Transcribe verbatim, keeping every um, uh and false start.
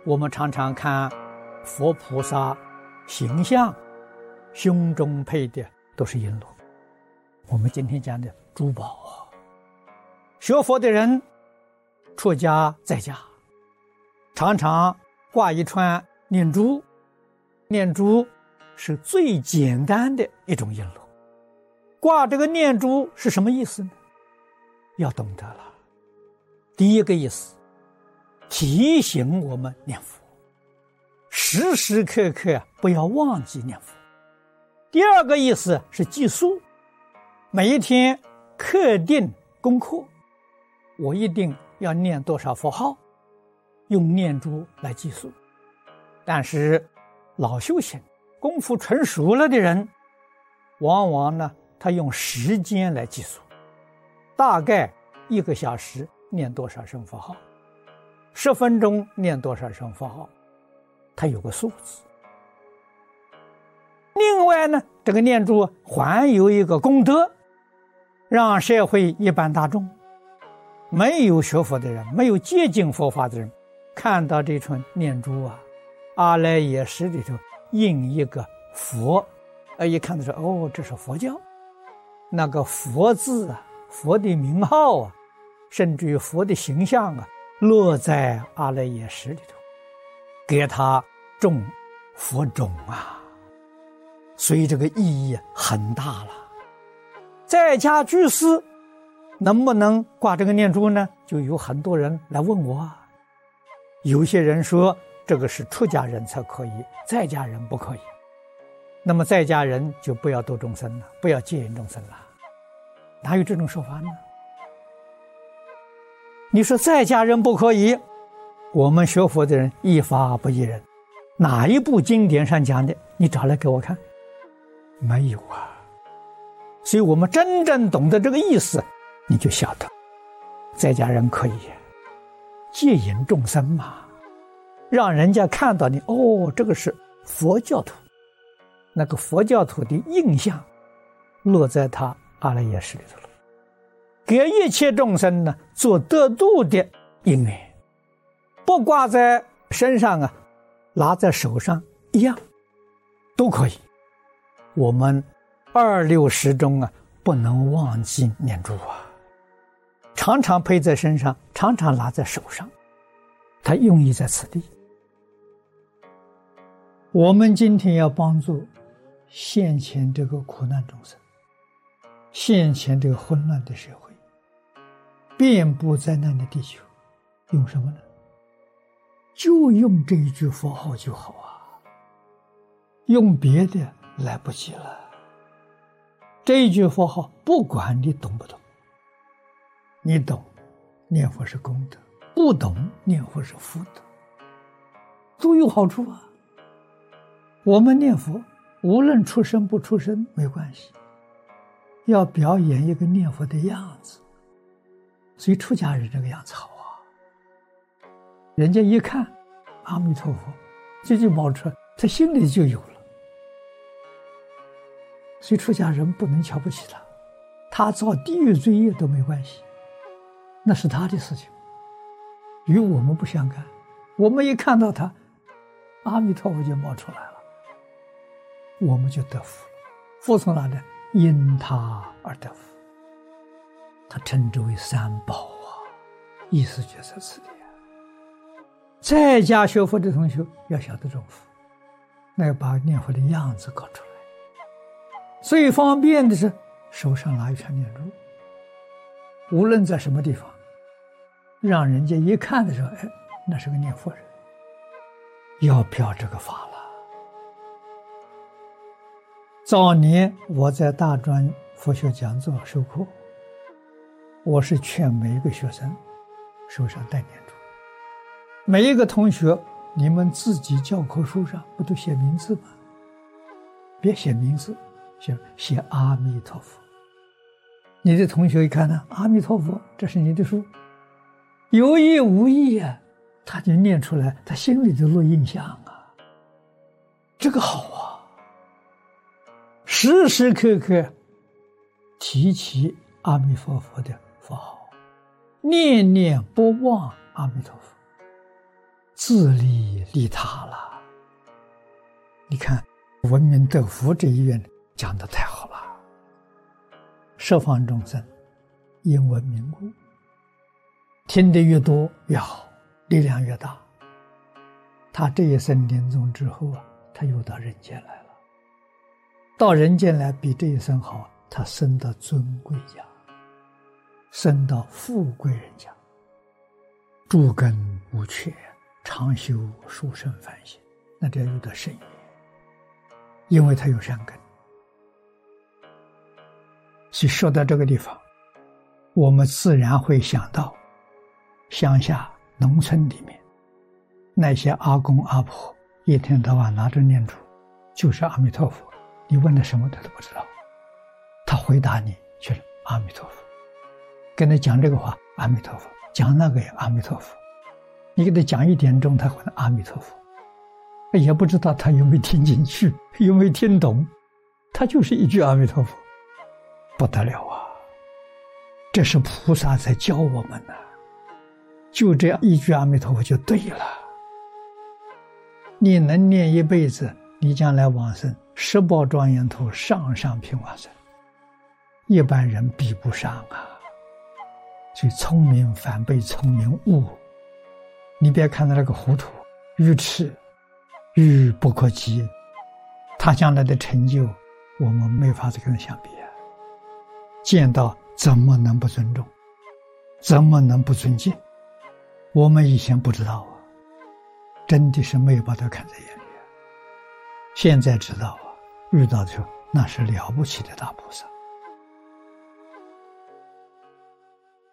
我们常常看佛菩萨形象，胸中配的都是璎珞。我们今天讲的珠宝啊，学佛的人出家在家，常常挂一串念珠。念珠是最简单的一种璎珞。挂这个念珠是什么意思呢？要懂得了。第一个意思，提醒我们念佛，时时刻刻不要忘记念佛。第二个意思是计数，每一天课定功课，我一定要念多少佛号，用念珠来计数。但是老修行功夫纯熟了的人，往往呢他用时间来计数，大概一个小时念多少声佛号，十分钟念多少声佛号，他有个数字。另外呢，这个念珠还有一个功德，让社会一般大众，没有学佛的人，没有接近佛法的人，看到这串念珠啊，阿赖耶识里头印一个佛，呃，一看到说，哦，这是佛教。那个佛字啊，佛的名号啊，甚至于佛的形象啊，落在阿赖耶识里头，给他种佛种啊，所以这个意义很大了。在家居士能不能挂这个念珠呢？就有很多人来问我啊。有些人说这个是出家人才可以，在家人不可以。那么在家人就不要度众生了，不要戒引众生了，哪有这种说法呢？你说在家人不可以，我们学佛的人一法不依人，哪一部经典上讲的？你找来给我看。没有啊。所以我们真正懂得这个意思，你就晓得在家人可以戒引众生嘛，让人家看到你，哦，这个是佛教徒，那个佛教徒的印象落在他阿赖耶识里头了，给一切众生呢做得度的因缘，不挂在身上啊，拿在手上一样都可以。我们二六时中啊，不能忘记念珠啊，常常配在身上，常常拿在手上，它用意在此地。我们今天要帮助现前这个苦难众生，现前这个混乱的社会，遍布灾难的地球，用什么呢？就用这一句佛号就好啊，用别的来不及了。这一句佛号，不管你懂不懂，你懂，念佛是功德；不懂，念佛是福德，都有好处啊。我们念佛，无论出声不出声没关系，要表演一个念佛的样子。所以出家人这个样子好啊，人家一看阿弥陀佛，这就冒出来，他心里就有了。所以出家人不能瞧不起他，他造地狱罪业都没关系，那是他的事情，与我们不相干。我们一看到他，阿弥陀佛就冒出来了，我们就得福了。福从哪里？因他而得福，他称之为三宝啊，意思就在此地。在家学佛的同学要晓得这种福，那要把念佛的样子搞出来。最方便的是手上拿一串念珠，无论在什么地方，让人家一看的时候，哎，那是个念佛人，要表这个法了。早年我在大专佛学讲座授课，我是劝每一个学生手上戴念珠。每一个同学，你们自己教科书上不都写名字吗？别写名字，写写阿弥陀佛。你的同学一看呢，阿弥陀佛，这是你的书，有意无意啊，他就念出来，他心里就落印象啊。这个好啊，时时刻刻提起阿弥陀佛的佛号，念念不忘阿弥陀佛。 自利利他了。你看闻名得福这一愿讲得太好了，十方众生因闻名故，听得越多越好，力量越大。他这一生临终之后啊，他又到人间来了，到人间来比这一生好，他升到尊贵家，升到富贵人家，诸根无缺，常修殊胜凡行，那这有的甚也，因为他有善根。所以说到这个地方，我们自然会想到乡下农村里面那些阿公阿婆一天到晚拿着念珠，就是阿弥陀佛，你问他什么他都不知道，他回答你就是阿弥陀佛，跟他讲这个话阿弥陀佛，讲那个也阿弥陀佛，你给他讲一点钟他回答阿弥陀佛，也不知道他有没有听进去，有没有听懂，他就是一句阿弥陀佛，不得了啊！这是菩萨在教我们呢、啊，就这样一句阿弥陀佛就对了。你能念一辈子，你将来往生十宝庄严土上上品往生，一般人比不上啊。所以聪明反被聪明误，你别看到那个糊涂愚痴愚不可及，他将来的成就我们没法子跟他相比啊。见到怎么能不尊重，怎么能不尊敬？我们以前不知道啊，真的是没有把他看在眼里啊。现在知道啊，遇到的时候那是了不起的大菩萨。